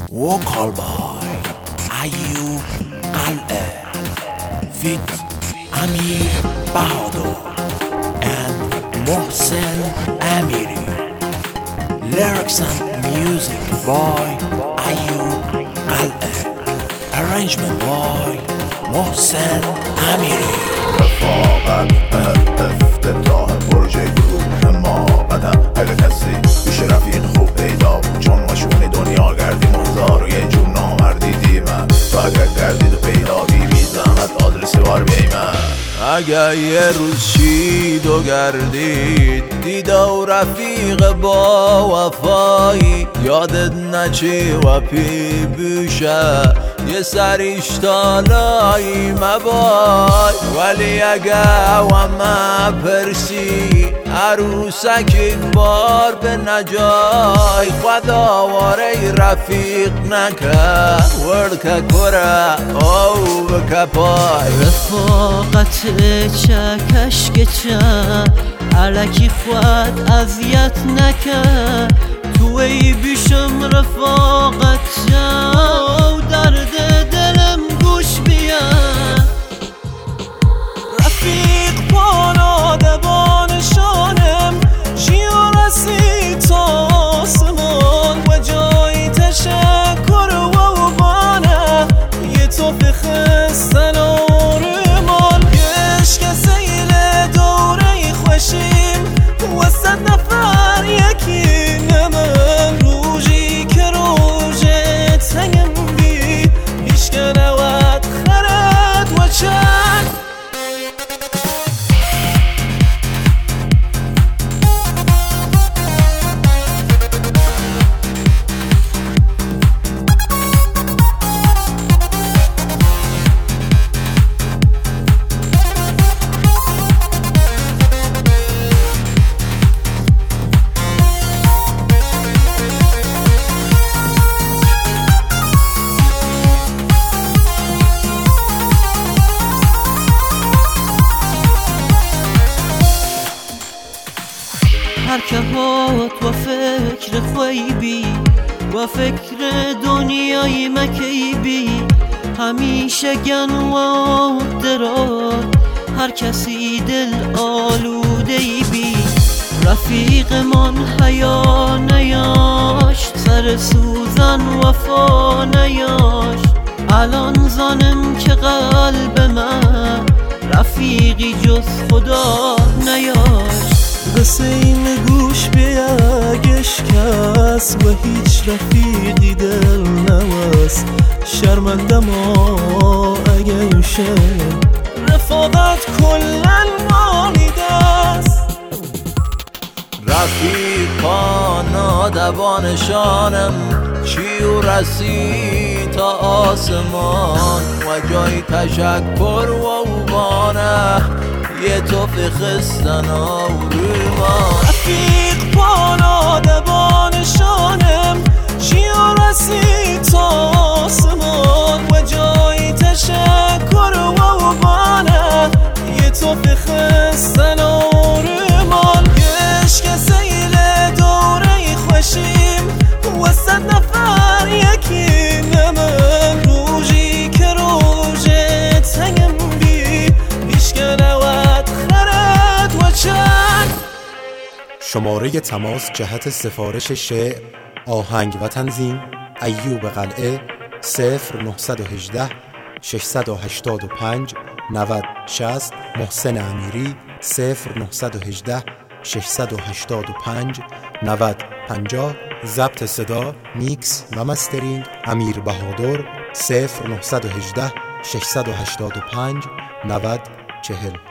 vocal by Ayub Qal'e with Amir Bahadur and Mohsen Amiri. Lyrics and music by Ayub Qal'e. Arrangement by Mohsen Amiri. رفاقت افتتاح پروژه گروه، اما بدم اگه کسی پیش رفیق خوب پیدا بود، چون مشون دنیا گردیم و یه جور نامردی دیمن. تو اگر گردید و پیدا بی زحمت آدرسی بار بیمن. اگر یه روز شید و گردید دیده و رفیق با وفایی، یادت نچی و پی بوشه یه سریش تالایی مبای. ولی اگه و پرسی عروسک یک بار به نجای، خدا واره رفیق نکه ورد که کره او بکپای. رفاقت چکش گچه علکی خود اذیت نکه، توی بیشم رفاقت و درد دلم گوش بیا. رفیق پانا دبانشانم جیو رسی تا آسمان، و جای تشکر و بانه یه تو بخستن آرمان. عشق سیل دوره خوشیم و 100 نفر یکی نمن، روژی که روژه تنگم بی هیچ که نوت خرد و چند. هر که هات و فکر خویبی و فکر دنیای مکیبی، همیشه گن و درار هر کسی دل آلوده بی. رفیق من حیا نیاشت، سر سوزن وفا نیاشت. الان زانم که قلب من رفیقی جز خدا نیاشت. قصه این گوش بیاگش کس و هیچ رفیقی دل نواست. شرمنده ما اگه شد رفاقت کلن مانیده است. رفیقان دبانشانم چی و رسی تا آسمان، و جای تشکر و بانه یه توفی خستن آرومان. رفیق پانا دبانشانم چی و رسی تا آسمان، و جای تشکر و بانه یه توفی خستن آرومان. عشق سیل دوره خوشیم و 100 نفر یکی نمن، روژی که روژه تنگم بی هیچ که نوت خرد و چند. شماره تماس جهت سفارش شعر، آهنگ و تنظیم ایوب قلعه 0918 685 90 60. محسن امیری 0918 685 90 50. ضبط صدا، میکس و مسترینگ امیر بهادر 0918 685 90 40.